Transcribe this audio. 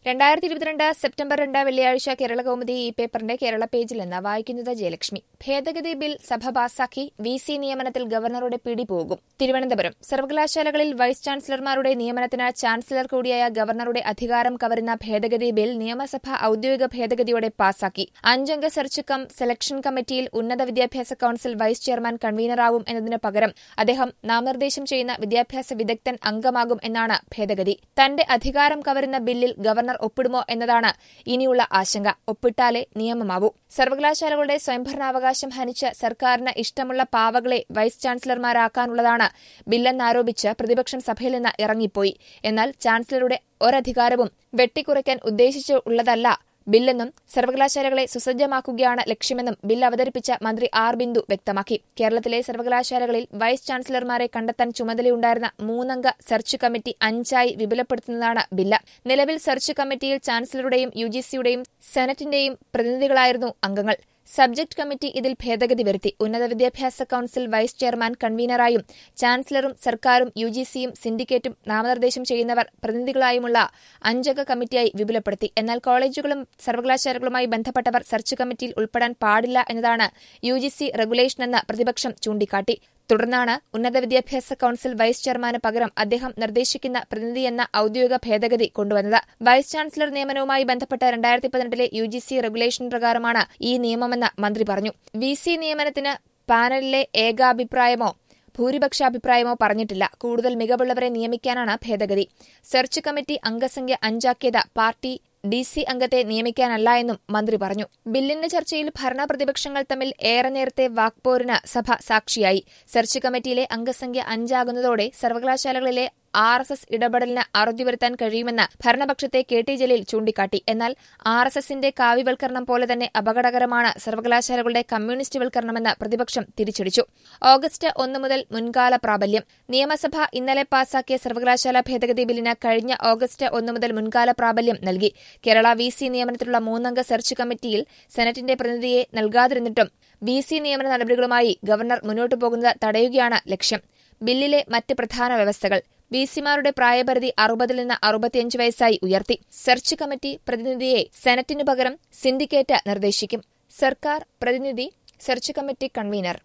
2022 September 2 വെള്ളിയാഴ്ച കേരളകൗമുദി ഈ പേപ്പറിന്റെ കേരള പേജിൽ നിന്ന് വായിക്കുന്നത് ജയലക്ഷ്മി. ഭേദഗതി ബിൽ സഭ പാസാക്കി, VC നിയമനത്തിൽ ഗവർണറുടെ പിടി പോകും. തിരുവനന്തപുരം സർവകലാശാലകളിൽ വൈസ് ചാൻസലർമാരുടെ നിയമനത്തിന് ചാൻസലർ കൂടിയായ ഗവർണറുടെ അധികാരം കവരുന്ന ഭേദഗതി ബിൽ നിയമസഭ ഔദ്യോഗിക ഭേദഗതിയോടെ പാസാക്കി. 5 അംഗ സെർച്ച് കം സെലക്ഷൻ കമ്മിറ്റിയിൽ ഉന്നത വിദ്യാഭ്യാസ കൌൺസിൽ വൈസ് ചെയർമാൻ കൺവീനറാവും എന്നതിന് പകരം അദ്ദേഹം നാമനിർദ്ദേശം ചെയ്യുന്ന വിദ്യാഭ്യാസ വിദഗ്ധൻ അംഗമാകും എന്നാണ് ഭേദഗതി. തന്റെ അധികാരം കവരുന്ന ബില്ലിൽ ഗവർണർ ഒപ്പിടുമോ എന്നതാണ് ഇനിയുള്ള ആശങ്ക. ഒപ്പിട്ടാലേ നിയമമാവൂ. സർവകലാശാലകളുടെ സ്വയംഭരണാവകാശം ഹനിച്ച് സർക്കാരിന് ഇഷ്ടമുള്ള പാവകളെ വൈസ് ചാൻസലർമാരാക്കാനുള്ളതാണ് ബില്ലെന്നാരോപിച്ച് പ്രതിപക്ഷം സഭയിൽ നിന്ന് ഇറങ്ങിപ്പോയി. എന്നാൽ ചാൻസലറുടെ ഒരധികാരവും വെട്ടിക്കുറയ്ക്കാൻ ഉദ്ദേശിച്ചുള്ളതല്ല ബില്ലെന്നും സർവകലാശാലകളെ സുസജ്ജമാക്കുകയാണ് ലക്ഷ്യമെന്നും ബിൽ അവതരിപ്പിച്ച മന്ത്രി ആർ ബിന്ദു വ്യക്തമാക്കി. കേരളത്തിലെ സർവകലാശാലകളിൽ വൈസ് ചാൻസലർമാരെ കണ്ടെത്താൻ ചുമതലയുണ്ടായിരുന്ന 3 അംഗ സെർച്ച് കമ്മിറ്റി 5 വിപുലപ്പെടുത്തുന്നതാണ് ബില്ല്. നിലവിൽ സെർച്ച് കമ്മിറ്റിയിൽ ചാൻസലറുടെയും UGCയുടെയും സെനറ്റിന്റെയും പ്രതിനിധികളായിരുന്നു അംഗങ്ങൾ. സബ്ജക്ട് കമ്മിറ്റി ഇതിൽ ഭേദഗതി വരുത്തി. ഉന്നത വിദ്യാഭ്യാസ കൌൺസിൽ വൈസ് ചെയർമാൻ കൺവീനറായും ചാൻസലറും സർക്കാരും UGCയും സിൻഡിക്കേറ്റും നാമനിർദ്ദേശം ചെയ്യുന്നവർ പ്രതിനിധികളായുമുള്ള 5 അംഗ കമ്മിറ്റിയായി വിപുലപ്പെടുത്തി. എന്നാൽ കോളേജുകളും സർവകലാശാലകളുമായി ബന്ധപ്പെട്ടവർ സെർച്ച് കമ്മിറ്റിയിൽ ഉൾപ്പെടാൻ പാടില്ല എന്നതാണ് UGC റെഗുലേഷനെന്ന് പ്രതിപക്ഷം ചൂണ്ടിക്കാട്ടി. തുടർന്നാണ് ഉന്നത വിദ്യാഭ്യാസ കൌൺസിൽ വൈസ് ചെയർമാന് പകരം അദ്ദേഹം നിർദ്ദേശിക്കുന്ന പ്രതിനിധിയെന്ന ഔദ്യോഗിക ഭേദഗതി കൊണ്ടുവന്നത്. വൈസ് ചാൻസലർ നിയമനവുമായി ബന്ധപ്പെട്ട 2018 UGC റെഗുലേഷൻ പ്രകാരമാണ് ഈ നിയമമെന്ന് മന്ത്രി പറഞ്ഞു. VC നിയമനത്തിന് പാനലിലെ ഏകാഭിപ്രായമോ ഭൂരിപക്ഷാഭിപ്രായമോ പറഞ്ഞിട്ടില്ല. കൂടുതൽ മികവുള്ളവരെ നിയമിക്കാനാണ് ഭേദഗതി. സെർച്ച് കമ്മിറ്റി അംഗസംഖ്യ 5 ആക്കിയത് പാർട്ടി DC അംഗത്തെ നിയമിക്കാനല്ല എന്നും മന്ത്രി പറഞ്ഞു. ബില്ലിന്റെ ചർച്ചയിൽ ഭരണ പ്രതിപക്ഷങ്ങൾ തമ്മിൽ ഏറെ നേരത്തെ വാക്പോരിന് സഭ സാക്ഷിയായി. സെർച്ച് കമ്മിറ്റിയിലെ അംഗസംഖ്യ 5 ആകുന്നതോടെ സർവകലാശാലകളിലെ RSS ഇടപെടലിന് അറുതി വരുത്താൻ കഴിയുമെന്ന് ഭരണപക്ഷത്തെ KT ജലീൽ ചൂണ്ടിക്കാട്ടി. എന്നാൽ RSSന്റെ കാവ്യവൽക്കരണം പോലെ തന്നെ അപകടകരമാണ് സർവകലാശാലകളുടെ കമ്മ്യൂണിസ്റ്റ്വൽക്കരണമെന്ന് പ്രതിപക്ഷം തിരിച്ചടിച്ചു. ഓഗസ്റ്റ് 1 മുതൽ മുൻകാല പ്രാബല്യം. നിയമസഭ ഇന്നലെ പാസാക്കിയ സർവകലാശാല ഭേദഗതി ബില്ലിന് കഴിഞ്ഞ ഓഗസ്റ്റ് 1 മുതൽ മുൻകാല പ്രാബല്യം നൽകി. കേരള VC നിയമനത്തിലുള്ള 3 അംഗ സെർച്ച് കമ്മിറ്റിയിൽ സെനറ്റിന്റെ പ്രതിനിധിയെ നൽകാതിരുന്നിട്ടും VC നിയമന നടപടികളുമായി ഗവർണർ മുന്നോട്ടു പോകുന്നത് തടയുകയാണ് ലക്ഷ്യം. ബില്ലിലെ മറ്റ് പ്രധാന വ്യവസ്ഥകൾ: VCമാരുടെ പ്രായപരിധി 60 നിന്ന് 65 വയസ്സായി ഉയർത്തി. സെർച്ച് കമ്മിറ്റി പ്രതിനിധിയെ സെനറ്റിനു പകരം സിൻഡിക്കേറ്റ് നിർദ്ദേശിക്കും. സർക്കാർ പ്രതിനിധി സെർച്ച് കമ്മിറ്റി കൺവീനർ.